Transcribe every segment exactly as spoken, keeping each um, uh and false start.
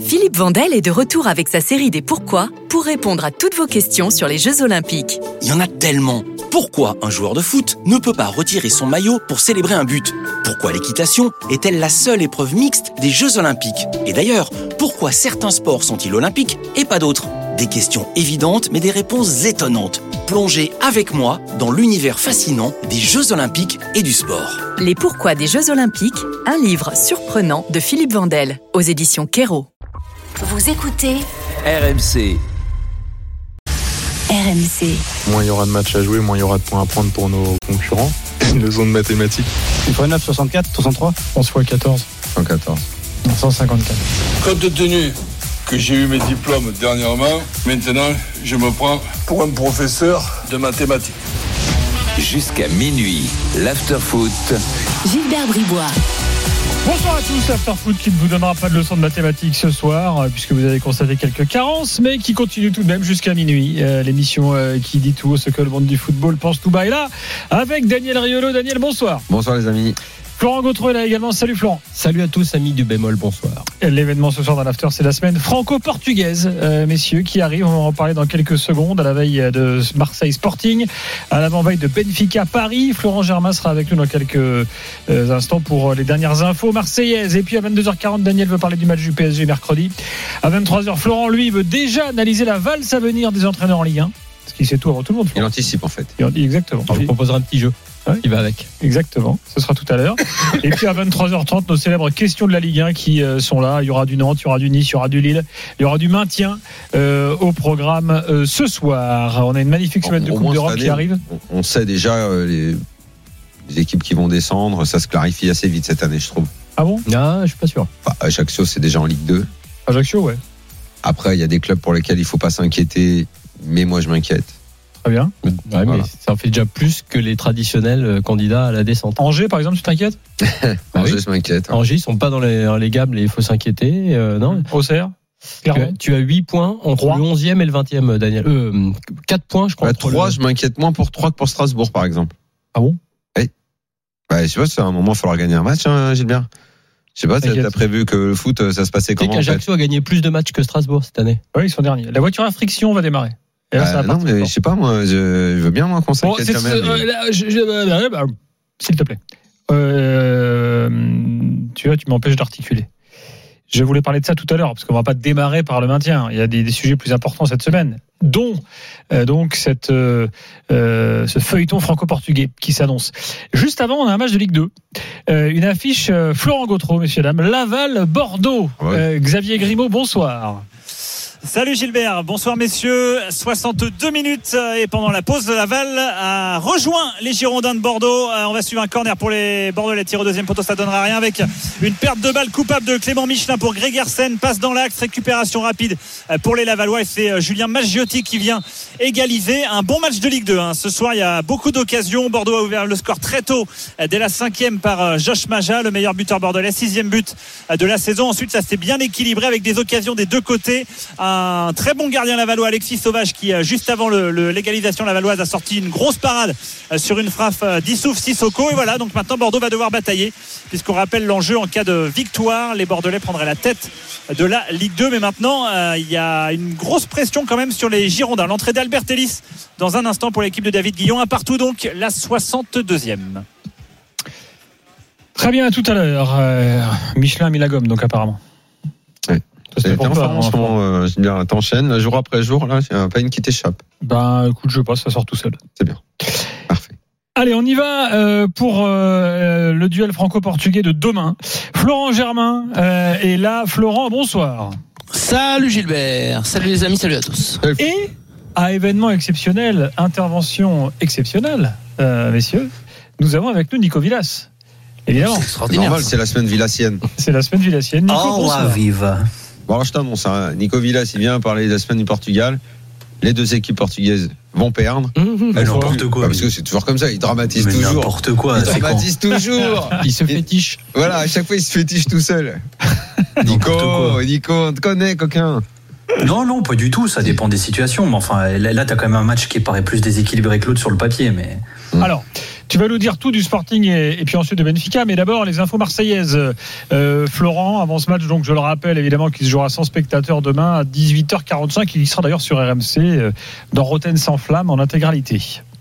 Philippe Vandel est de retour avec sa série des Pourquoi pour répondre à toutes vos questions sur les Jeux Olympiques. Il y en a tellement. Pourquoi un joueur de foot ne peut pas retirer son maillot pour célébrer un but ? Pourquoi l'équitation est-elle la seule épreuve mixte des Jeux Olympiques ? Et d'ailleurs, pourquoi certains sports sont-ils olympiques et pas d'autres ? Des questions évidentes mais des réponses étonnantes. Plongez avec moi dans l'univers fascinant des Jeux Olympiques et du sport. Les Pourquoi des Jeux Olympiques, un livre surprenant de Philippe Vandel, aux éditions Kero. Vous écoutez R M C. R M C. Moins il y aura de matchs à jouer, moins il y aura de points à prendre pour nos concurrents. Une leçon de mathématiques. six fois neuf, soixante-quatre, soixante-trois. onze fois quatorze. cent quatorze. cent cinquante-quatre. Compte tenu que j'ai eu mes diplômes dernièrement, maintenant je me prends pour un professeur de mathématiques. Jusqu'à minuit, l'after-foot. Gilbert Bribois. Bonsoir à tous, Afterfoot qui ne vous donnera pas de leçon de mathématiques ce soir, puisque vous avez constaté quelques carences, mais qui continue tout de même jusqu'à minuit. Euh, l'émission euh, qui dit tout haut ce que le monde du football pense tout bas est là, avec Daniel Riolo. Daniel, bonsoir. Bonsoir les amis. Florent Gautreau est là également. Salut Florent. Salut à tous, amis du bémol, bonsoir. L'événement ce soir dans l'After, c'est la semaine franco-portugaise, euh, messieurs, qui arrive. On va en parler dans quelques secondes, à la veille de Marseille Sporting, à l'avant-veille de Benfica Paris. Florent Germain sera avec nous dans quelques euh, instants pour les dernières infos marseillaises. Et puis à vingt-deux heures quarante, Daniel veut parler du match du P S G mercredi. À vingt-trois heures, Florent, lui, veut déjà analyser la valse à venir des entraîneurs en Ligue un. Parce qu'il sait tout avant tout le monde. Il anticipe en fait. Exactement. On vous proposera un petit jeu. Ouais. Il va avec. Exactement, ce sera tout à l'heure. Et puis à vingt-trois heures trente, nos célèbres questions de la Ligue un qui euh, sont là. Il y aura du Nantes, il y aura du Nice, il y aura du Lille, il y aura du maintien euh, au programme euh, ce soir. On a une magnifique semaine bon, de Coupe d'Europe année, qui arrive. On sait déjà euh, les, les équipes qui vont descendre. Ça se clarifie assez vite cette année, je trouve. Ah bon ? Ah, je suis pas sûr. Enfin, Ajaccio, c'est déjà en Ligue deux. Ajaccio, ouais. Après, il y a des clubs pour lesquels il ne faut pas s'inquiéter, mais moi je m'inquiète. Très bien. Ouais, voilà. Mais ça en fait déjà plus que les traditionnels candidats à la descente. Angers, par exemple, tu t'inquiètes ? Angers, je m'inquiète. Angers, ils sont pas dans les, dans les gammes, il faut s'inquiéter. Euh, non. Auxerre, tu as, tu as huit points entre trois. Le onzième et le vingtième, Daniel. Euh, quatre points, je crois. Bah, trois, le... je m'inquiète moins pour trois que pour Strasbourg, par exemple. Ah bon ? Oui. Bah, je sais pas, c'est un moment, il va falloir gagner un match, hein, Gilbert. Je sais pas, t'as, t'as prévu que le foot, ça se passait comment ? Tu sais qu'Ajaccio a gagné plus de matchs que Strasbourg cette année. Oui, ils sont derniers. La voiture à friction va démarrer. Et là, bah, non, mais je sais pas, moi, je, je veux bien, moi, qu'on s'inquiète bon, quand même. Euh, là, je, je, euh, bah, s'il te plaît. Euh, tu vois, tu m'empêches d'articuler. Je voulais parler de ça tout à l'heure, parce qu'on va pas démarrer par le maintien. Il y a des, des sujets plus importants cette semaine, dont euh, donc cette, euh, euh, ce feuilleton franco-portugais qui s'annonce. Juste avant, on a un match de Ligue deux. Euh, une affiche euh, Florent Gautreau, messieurs, dames. Laval-Bordeaux. Ouais. Euh, Xavier Grimaud, bonsoir. Salut Gilbert, bonsoir messieurs, soixante-deux minutes et pendant la pause de Laval a rejoint les Girondins de Bordeaux. On va suivre un corner pour les Bordelais, tir au deuxième poteau, ça donnera rien avec une perte de balle coupable de Clément Michelin pour Gregersen, passe dans l'axe, récupération rapide pour les Lavallois et c'est Julien Maggiotti qui vient égaliser. Un bon match de Ligue deux, hein. Ce soir il y a beaucoup d'occasions, Bordeaux a ouvert le score très tôt dès la cinquième par Josh Maja, le meilleur buteur bordelais, sixième but de la saison. Ensuite ça s'est bien équilibré avec des occasions des deux côtés. Un Un très bon gardien lavallois, Alexis Sauvage, qui juste avant le, le, l'égalisation lavalloise a sorti une grosse parade sur une frappe d'Issouf Sissoko. Et voilà, donc maintenant Bordeaux va devoir batailler, puisqu'on rappelle l'enjeu en cas de victoire, les Bordelais prendraient la tête de la Ligue deux. Mais maintenant euh, il y a une grosse pression quand même sur les Girondins. L'entrée d'Albert Ellis dans un instant pour l'équipe de David Guillon. Un partout donc, la soixante-deuxième. Très bien, à tout à l'heure. euh, Michelin a mis la gomme donc apparemment. Oui. C'est enfin, en ce moment, euh, je veux dire, t'enchaînes jour après jour, là, il n'y a pas une qui t'échappe. Ben, écoute, je passe, ça sort tout seul. C'est bien. Parfait. Allez, on y va euh, pour euh, le duel franco-portugais de demain. Florent Germain euh, est là. Florent, bonsoir. Salut Gilbert, salut les amis, salut à tous. Et à événement exceptionnel, intervention exceptionnelle, euh, messieurs, nous avons avec nous Nico Villas. Évidemment. C'est extraordinaire. Normal, c'est la semaine villassienne. C'est la semaine villassienne. Nico, oh, bonsoir. vive. Bon, alors je t'annonce, hein, Nico Villas, il vient parler de la semaine du Portugal. Les deux équipes portugaises vont perdre. Mmh, mais n'importe quoi. Bah, parce que c'est toujours comme ça, il dramatise mais toujours. N'importe quoi. Il dramatise toujours. Il se fétiche. Voilà, à chaque fois, il se fétiche tout seul. Nico, Nico, on te connaît, coquin. Non, non, pas du tout. Ça dépend des situations. Mais enfin, là, là t'as quand même un match qui paraît plus déséquilibré que l'autre sur le papier. Mais alors, Tu vas nous dire tout du Sporting et, et puis ensuite de Benfica, mais d'abord les infos marseillaises. Euh, Florent, avant ce match, donc je le rappelle évidemment qu'il se jouera sans spectateurs demain à dix-huit heures quarante-cinq. Il y sera d'ailleurs sur R M C euh, dans Rotten sans flamme en intégralité.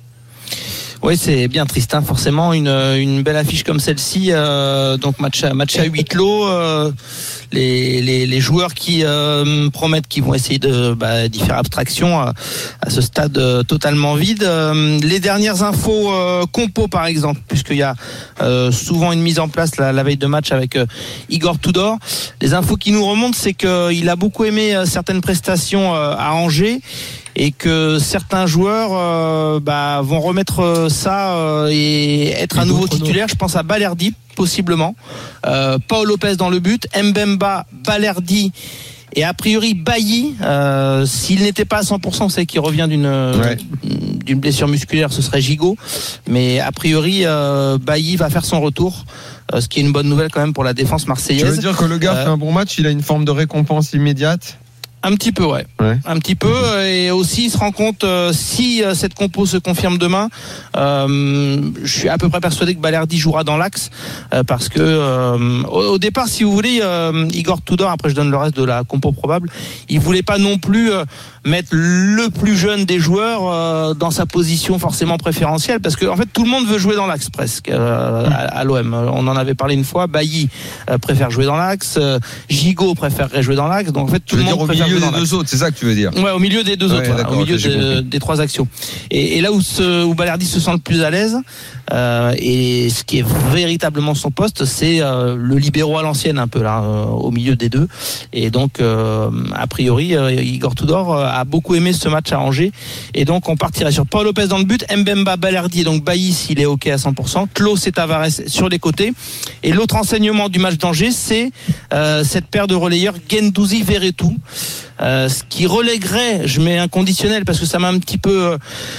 Oui, c'est bien triste, hein, forcément, une, une belle affiche comme celle-ci, euh, donc match à, match à huis clos, euh, les, les, les joueurs qui euh, promettent qu'ils vont essayer de, bah, d'y faire abstraction à, à ce stade euh, totalement vide. Euh, les dernières infos euh, compo, par exemple, puisqu'il y a euh, souvent une mise en place la, la veille de match avec euh, Igor Tudor. Les infos qui nous remontent, c'est qu'il a beaucoup aimé euh, certaines prestations euh, à Angers, et que certains joueurs euh, bah, vont remettre ça euh, et être à nouveau titulaire. Je pense à Balerdi, possiblement. Euh, Paul Lopez dans le but, Mbemba, Balerdi et a priori Bailly. Euh, s'il n'était pas à cent pour cent, c'est qu'il revient d'une, ouais. d'une blessure musculaire, ce serait Gigot. Mais a priori, euh, Bailly va faire son retour. Euh, ce qui est une bonne nouvelle quand même pour la défense marseillaise. Tu veux dire que le gars euh, fait un bon match, il a une forme de récompense immédiate ? Un petit peu, ouais. ouais. Un petit peu. Et aussi, il se rend compte, euh, si euh, cette compo se confirme demain, euh, je suis à peu près persuadé que Balerdi jouera dans l'axe, euh, parce que euh, au, au départ, si vous voulez, euh, Igor Tudor, après je donne le reste de la compo probable, il voulait pas non plus euh, mettre le plus jeune des joueurs euh, dans sa position forcément préférentielle, parce que en fait, tout le monde veut jouer dans l'axe presque euh, à, à l'O M. On en avait parlé une fois. Bailly euh, préfère jouer dans l'axe, euh, Gigot préférerait jouer dans l'axe. Donc en fait, tout le monde préfère. Des deux autres, c'est ça que tu veux dire? Ouais, au milieu des deux ouais, autres, voilà, au milieu de, des trois actions. Et, et là où, ce, où Balerdi se sent le plus à l'aise, euh, et ce qui est véritablement son poste, c'est euh, le libéro à l'ancienne un peu là, euh, au milieu des deux. Et donc, euh, a priori, euh, Igor Tudor euh, a beaucoup aimé ce match à Angers. Et donc, on partirait sur Paul Lopez dans le but, Mbemba, Balerdi et donc Bailly s'il est OK à cent pour cent, Klaus et Tavares sur les côtés. Et l'autre enseignement du match d'Angers, c'est euh, cette paire de relayeurs Guendouzi-Verretou. Euh, ce qui relèguerait, je mets un conditionnel parce que ça m'a un petit peu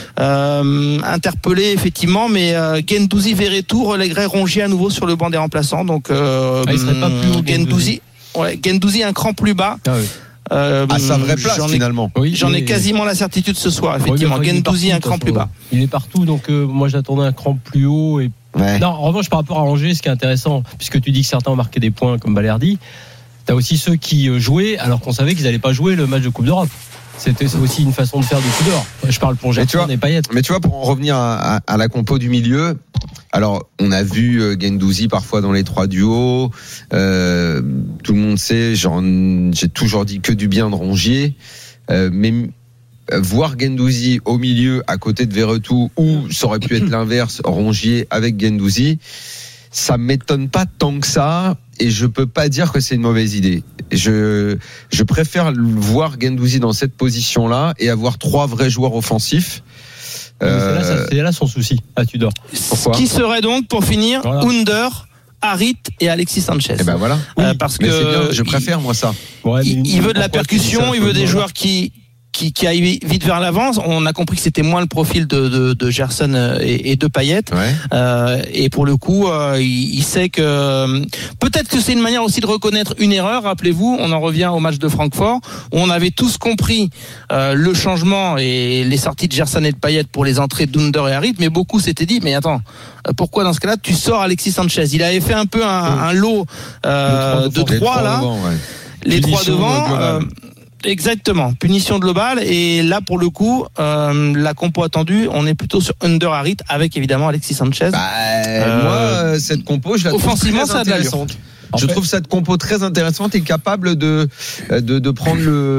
euh, interpellé effectivement, mais euh, Guendouzi Verretou relèguerait Rongier à nouveau sur le banc des remplaçants. Donc euh, ah, il serait pas plus haut, Guendouzi, ouais, Guendouzi un cran plus bas. Ah, oui. Euh, à sa vraie place j'en ai, finalement. Oui, j'en ai quasiment la certitude ce soir. Effectivement, oui, Guendouzi un cran plus bas. Il est partout, donc euh, moi j'attendais un cran plus haut. Et ouais. Non, en revanche par rapport à Angers, ce qui est intéressant, puisque tu dis que certains ont marqué des points comme Balerdi. T'as aussi ceux qui jouaient alors qu'on savait qu'ils n'allaient pas jouer le match de Coupe d'Europe. C'était c'est aussi une façon de faire du Tudor. Je parle pour Gerson et Payet. Mais tu vois, pour en revenir à, à, à la compo du milieu, alors on a vu euh, Guendouzi parfois dans les trois duos. Euh, tout le monde sait, genre, j'ai toujours dit que du bien de Rongier. Euh, mais euh, voir Guendouzi au milieu à côté de Verretou, ou ça aurait pu être l'inverse, Rongier avec Guendouzi, ça m'étonne pas tant que ça. Et je peux pas dire que c'est une mauvaise idée. Je, je préfère voir Guendouzi dans cette position-là et avoir trois vrais joueurs offensifs. Euh... C'est, là, ça, c'est là son souci, à Tudor. Pourquoi ? Qui serait donc, pour finir, voilà. Under, Harit et Alexis Sanchez. Et ben voilà. Oui, euh, parce mais que c'est bien, je préfère moi ça. Ouais, il, il veut de la percussion, il veut des joueurs qui qui, qui aille vite vers l'avant. On a compris que c'était moins le profil de, de, de Gerson et, et de Payet. Ouais. Euh, et pour le coup, euh, il, il sait que peut-être que c'est une manière aussi de reconnaître une erreur. Rappelez-vous, on en revient au match de Francfort où on avait tous compris euh, le changement et les sorties de Gerson et de Payet pour les entrées d'Under et Harit, mais beaucoup s'étaient dit, mais attends, pourquoi dans ce cas-là tu sors Alexis Sanchez? Il avait fait un peu un, un lot euh, de trois là, devant, ouais. les trois devant. Euh, Exactement, punition globale. Et là, pour le coup, euh, la compo attendue, on est plutôt sur Under Harit avec évidemment Alexis Sanchez. Bah, euh, moi, cette compo, je la trouve très intéressante. En je fait, trouve cette compo très intéressante et capable de de, de prendre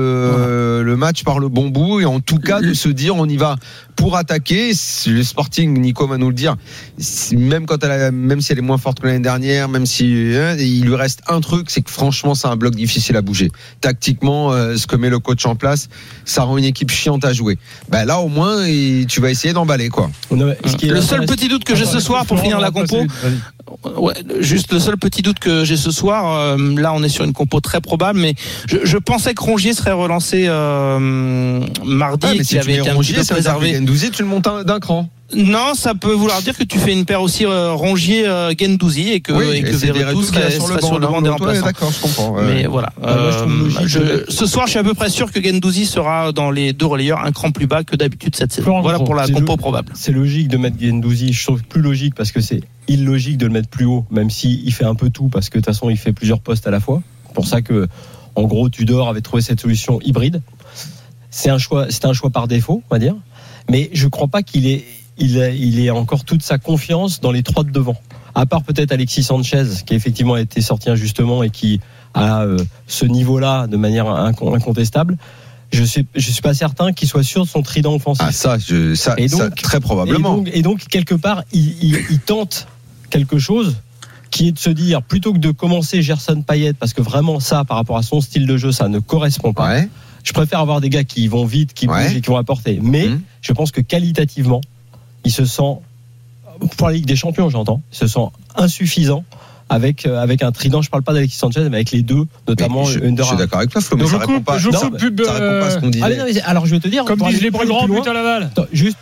le, le match par le bon bout et en tout cas de se dire on y va pour attaquer. Le Sporting, Nico va nous le dire, même quand elle a, même si elle est moins forte que l'année dernière, même si hein, il lui reste un truc, c'est que franchement c'est un bloc difficile à bouger. Tactiquement, euh, ce que met le coach en place, ça rend une équipe chiante à jouer. Ben là au moins et, tu vas essayer d'emballer quoi. Le seul petit doute que j'ai ce soir pour finir la compo. Ouais, juste le seul petit doute que j'ai ce soir, euh, là on est sur une compo très probable, mais je, je pensais que Rongier serait relancé euh, mardi, ah, mais et si qu'il avait été Rongier, un petit peu préservé. Guendouzi, tu le montes d'un cran. Non, ça peut vouloir dire que tu fais une paire aussi euh, Rongier-Guendouzi et que, oui, et que et Verretou serait sur le banc, sur le banc des remplaçants. D'accord, je comprends. Ouais. Mais voilà. Euh, moi, je je, ce soir, je suis à peu près sûr que Guendouzi sera dans les deux relayeurs un cran plus bas que d'habitude cette saison. Florent, voilà pour la compo lo- probable. C'est logique de mettre Guendouzi. Je trouve plus logique parce que c'est illogique de le mettre plus haut, même s'il fait un peu tout parce que de toute façon, il fait plusieurs postes à la fois. C'est pour ça que, en gros, Tudor avait trouvé cette solution hybride. C'est un choix, c'est un choix par défaut, on va dire. Mais je crois pas qu'il ait Il, il est encore toute sa confiance dans les trois de devant. À part peut-être Alexis Sanchez, qui effectivement a été sorti injustement et qui a euh, ce niveau-là de manière incontestable. Je suis, je suis pas certain qu'il soit sûr de son trident offensif. Ah ça, je, ça, et donc, ça très probablement. Et donc, et donc quelque part, il, il, il tente quelque chose qui est de se dire, plutôt que de commencer Gerson Payet, parce que vraiment ça, par rapport à son style de jeu, ça ne correspond pas. Ouais. Je préfère avoir des gars qui vont vite, qui ouais. bougent et qui vont apporter. Mais mmh. je pense que qualitativement, il se sent, pour la Ligue des Champions, j'entends, il se sent insuffisant avec, euh, avec un trident. Je ne parle pas d'Alexis Sanchez, mais avec les deux, notamment je, je suis d'accord avec toi, Flo, mais Donc ça je répond coupe, pas, je non, coupe pub, ça répond pas à ce qu'on disait. Allez, non, mais alors je vais te dire, comme disent les plus grands, but à Laval. Attends, juste.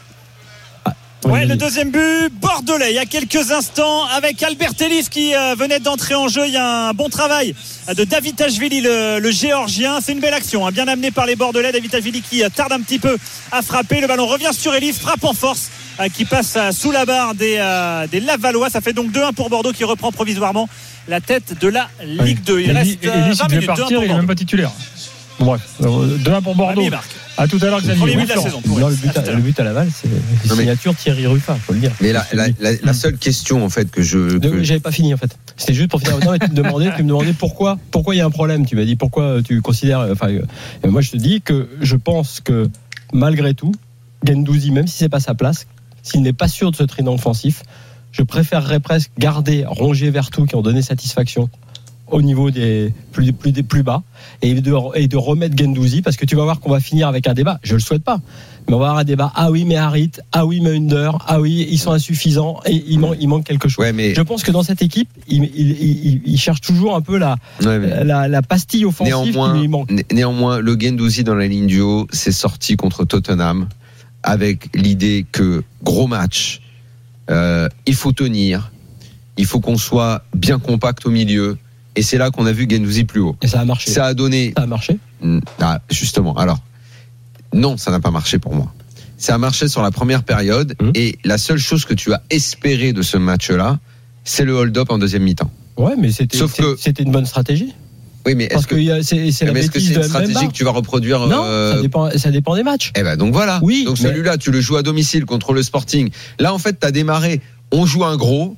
Ouais, le deuxième but bordelais il y a quelques instants avec Albert Ellis qui euh, venait d'entrer en jeu. Il y a un bon travail de Davitashvili, le, le géorgien. C'est une belle action, hein, bien amené par les Bordelais. Davitashvili qui euh, tarde un petit peu à frapper. Le ballon revient sur Ellis, frappe en force euh, qui passe euh, sous la barre des, euh, des Lavallois. Ça fait donc deux un pour Bordeaux qui reprend provisoirement la tête de la Ligue deux. Il Ellis, reste euh, Ellis, vingt il minutes. partir, il n'est même pas titulaire. Bon, bref, deux un pour Bordeaux. À tout à l'heure, Xavier. Premier but de la saison. Non, le, but à, le but à Laval, c'est la signature Thierry Ruffin, faut le dire. Mais la, la, la, la seule question, en fait, que je. Que... J'avais pas fini, en fait. C'était juste pour finir. Non, mais tu me demandais, tu me demandais pourquoi, pourquoi il y a un problème. Tu m'as dit pourquoi tu considères. Enfin, euh, moi, je te dis que je pense que malgré tout, Guendouzi, même si c'est pas sa place, s'il n'est pas sûr de ce trident offensif, je préférerais presque garder Rongier, Verretou qui ont donné satisfaction au niveau des plus, plus, des plus bas et de, et de remettre Guendouzi, parce que tu vas voir qu'on va finir avec un débat, je le souhaite pas, mais on va avoir un débat, ah oui mais Harit, ah oui mais Under, ah oui ils sont insuffisants et il, man, il manque quelque chose. Ouais, mais... Je pense que dans cette équipe il, il, il, il cherche toujours un peu la, ouais, mais... la, la pastille offensive néanmoins, qui lui manque. Né, néanmoins le Guendouzi dans la ligne du haut c'est sorti contre Tottenham avec l'idée que gros match, euh, il faut tenir, il faut qu'on soit bien compact au milieu. Et c'est là qu'on a vu Guendouzi plus haut. Et ça a marché. Ça a donné. Ça a marché. Ah, justement. Alors, non, ça n'a pas marché pour moi. Ça a marché sur la première période. Mmh. Et la seule chose que tu as espéré de ce match-là, c'est le hold-up en deuxième mi-temps. Ouais, mais c'était, Sauf que... c'était une bonne stratégie. Oui, mais parce est-ce que, que c'est, c'est, la mais est-ce que c'est une stratégie que tu vas reproduire? Non, euh... ça dépend, ça dépend des matchs. Eh ben, donc voilà. Oui. Donc mais... celui-là, tu le joues à domicile contre le Sporting. Là, en fait, t'as démarré. On joue un gros,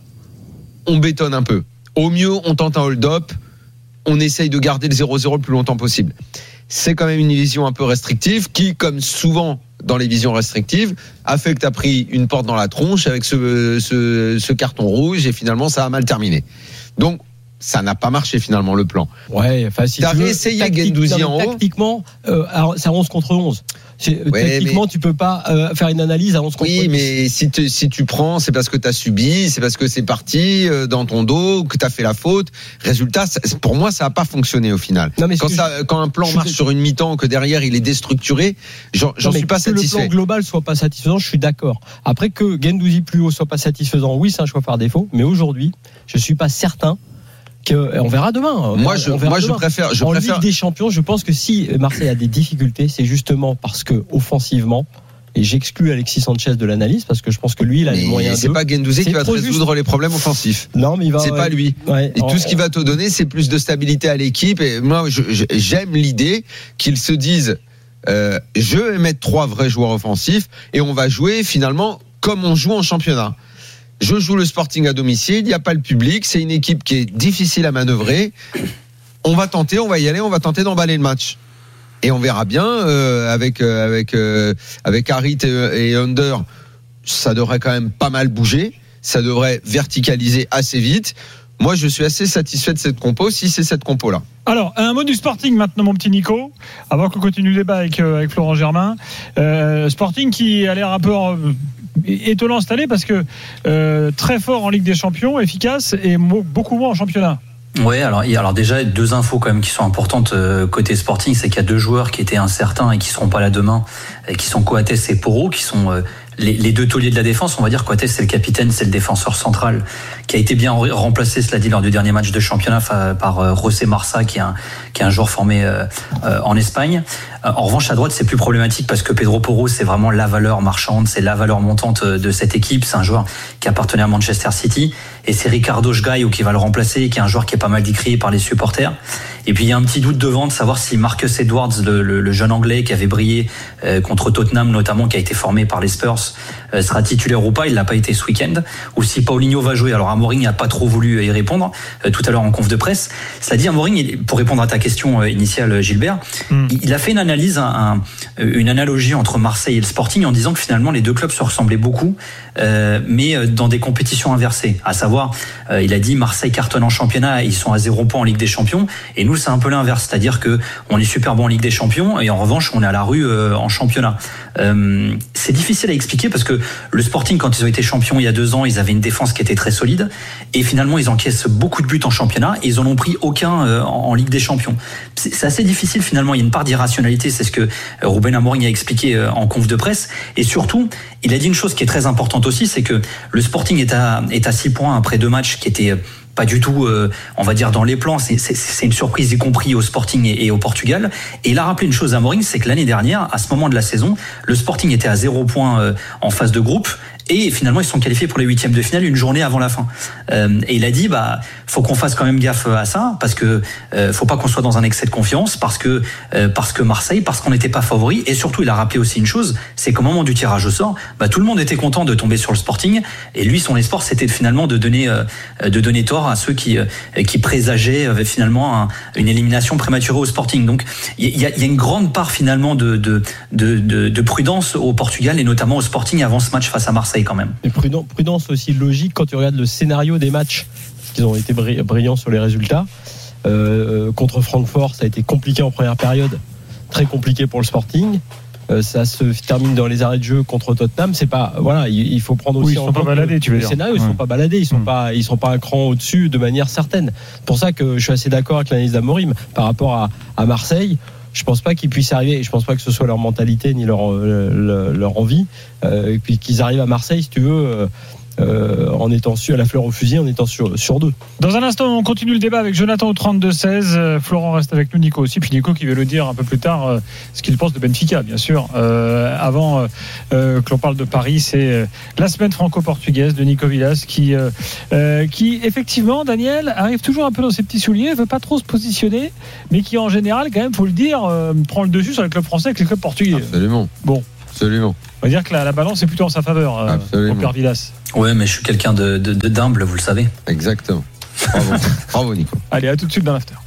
on bétonne un peu. Au mieux, on tente un hold-up. On essaye de garder le zéro zéro le plus longtemps possible. C'est quand même une vision un peu restrictive qui, comme souvent dans les visions restrictives, a fait que tu as pris une porte dans la tronche avec ce, ce, ce carton rouge et finalement ça a mal terminé. Donc ça n'a pas marché finalement le plan. Ouais, enfin si t'as tu veux, réessayé tactique, Guendouzi en haut. Tactiquement, euh, c'est onze contre onze. C'est, ouais, techniquement, mais... tu peux pas euh, faire une analyse à onze contre oui, dix. Oui, mais si tu, si tu prends, c'est parce que tu as subi, c'est parce que c'est parti euh, dans ton dos, que tu as fait la faute. Résultat, pour moi, ça n'a pas fonctionné au final. Non, mais quand, ça, je... quand un plan marche sur une mi-temps, que derrière il est déstructuré, j'en, j'en suis pas satisfait. Que le plan global soit pas satisfaisant, je suis d'accord. Après que Guendouzi plus haut soit pas satisfaisant, oui, c'est un choix par défaut. Mais aujourd'hui, je suis pas certain. Que, on verra demain. Moi, je, moi, je préfère. Je en préfère... Ligue des Champions, je pense que si Marseille a des difficultés, c'est justement parce que offensivement, et j'exclus Alexis Sanchez de l'analyse parce que je pense que lui, il a mais les moyens. C'est de... pas Guendouzi qui va te résoudre les problèmes offensifs. Non, mais il va. C'est ouais, pas lui. Ouais, et en, tout ce qu'il va te donner, c'est plus de stabilité à l'équipe. Et moi, je, je, j'aime l'idée qu'ils se disent, euh, je vais mettre trois vrais joueurs offensifs et on va jouer finalement comme on joue en championnat. Je joue le Sporting à domicile, il n'y a pas le public, c'est une équipe qui est difficile à manœuvrer. On va tenter, on va y aller, on va tenter d'emballer le match. Et on verra bien euh, avec euh, avec euh, avec Harit et, et Under, ça devrait quand même pas mal bouger, ça devrait verticaliser assez vite. Moi, je suis assez satisfait de cette compo, si c'est cette compo-là. Alors, un mot du Sporting maintenant, mon petit Nico, avant qu'on continue le débat avec, euh, avec Florent Germain. Euh, Sporting qui a l'air un peu euh, étonnant cette année parce que euh, très fort en Ligue des Champions, efficace et mo- beaucoup moins en championnat. Ouais, alors, alors déjà, deux infos quand même qui sont importantes euh, côté Sporting, c'est qu'il y a deux joueurs qui étaient incertains et qui seront pas là demain, et qui sont Coates et Porro, qui sont euh, les, les deux tauliers de la défense, on va dire Coates c'est le capitaine, c'est le défenseur central qui a été bien remplacé, cela dit, lors du dernier match de championnat par José Marça, qui est un, qui est un joueur formé euh, euh, en Espagne. Euh, en revanche, à droite, c'est plus problématique parce que Pedro Porro, c'est vraiment la valeur marchande, c'est la valeur montante de cette équipe. C'est un joueur qui appartenait à Manchester City, et c'est Ricardo Sgaio qui va le remplacer, qui est un joueur qui est pas mal décrié par les supporters. Et puis il y a un petit doute devant de savoir si Marcus Edwards, le, le, le jeune anglais qui avait brillé euh, contre Tottenham notamment, qui a été formé par les Spurs, euh, sera titulaire ou pas. Il l'a pas été ce week-end. Ou si Paulinho va jouer. Alors Amorim n'a pas trop voulu y répondre euh, tout à l'heure en conf de presse. Cela dit, Amorim, pour répondre à ta question euh, initiale, Gilbert, mm. il a fait une analyse, un, un, une analogie entre Marseille et le Sporting en disant que finalement les deux clubs se ressemblaient beaucoup, euh, mais dans des compétitions inversées. À savoir, euh, il a dit Marseille cartonne en championnat, ils sont à zéro point en Ligue des Champions, et nous c'est un peu l'inverse, c'est-à-dire que on est super bon en Ligue des Champions et en revanche on est à la rue euh, en championnat. Euh, c'est difficile à expliquer parce que le Sporting, quand ils ont été champions il y a deux ans, ils avaient une défense qui était très solide et finalement ils encaissent beaucoup de buts en championnat et ils en ont pris aucun euh, en, en Ligue des Champions. C'est, c'est assez difficile finalement, il y a une part d'irrationalité, c'est ce que Ruben Amorim a expliqué euh, en conf de presse, et surtout il a dit une chose qui est très importante aussi, c'est que le Sporting est à, est à six points après deux matchs qui étaient pas du tout, euh, on va dire, dans les plans. C'est, c'est, c'est une surprise, y compris au Sporting et, et au Portugal. Et il a rappelé une chose à Amorim, c'est que l'année dernière, à ce moment de la saison, le Sporting était à zéro point euh, en phase de groupe. Et finalement, ils sont qualifiés pour les huitièmes de finale une journée avant la fin. Euh, et il a dit, bah, faut qu'on fasse quand même gaffe à ça, parce que euh, faut pas qu'on soit dans un excès de confiance, parce que euh, parce que Marseille, parce qu'on n'était pas favori. Et surtout, il a rappelé aussi une chose, c'est qu'au moment du tirage au sort, bah, tout le monde était content de tomber sur le Sporting. Et lui, son espoir, c'était finalement de donner euh, de donner tort à ceux qui euh, qui présageaient euh, finalement un, une élimination prématurée au Sporting. Donc, il y a, il y a une grande part finalement de de, de de de prudence au Portugal et notamment au Sporting avant ce match face à Marseille. Quand même. Mais prudence aussi logique quand tu regardes le scénario des matchs, parce qu'ils ont été brillants sur les résultats. Euh, contre Francfort, ça a été compliqué en première période, très compliqué pour le Sporting. Euh, ça se termine dans les arrêts de jeu contre Tottenham. C'est pas, voilà, il, il faut prendre aussi oui, ils en sont compte pas baladés, tu veux le dire. scénario. Ils ouais. sont pas baladés, ils sont mmh. pas, ils sont pas un cran au-dessus de manière certaine. C'est pour ça que je suis assez d'accord avec l'analyse d'Amorim par rapport à, à Marseille. Je pense pas qu'ils puissent arriver, je pense pas que ce soit leur mentalité ni leur leur, leur envie, euh, qu'ils arrivent à Marseille, si tu veux, euh, euh, en étant sur à la fleur au fusil, en étant sur sur deux. Dans un instant, on continue le débat avec Jonathan au trente-deux seize. Florent reste avec nous, Nico aussi, puis Nico qui veut le dire un peu plus tard euh, ce qu'il pense de Benfica, bien sûr. Euh, avant euh, que l'on parle de Paris, c'est euh, la semaine franco-portugaise de Nico Villas qui euh, euh, qui effectivement, Daniel, arrive toujours un peu dans ses petits souliers, veut pas trop se positionner, mais qui en général, quand même, faut le dire, euh, prend le dessus sur les clubs français avec les clubs portugais. Absolument. Bon. Absolument. On va dire que la, la balance est plutôt en sa faveur, euh, pour Pierre Villas. Ouais, mais je suis quelqu'un de, de, de d'humble, vous le savez. Exactement. Bravo. Bravo, Nico. Allez, à tout de suite dans l'after.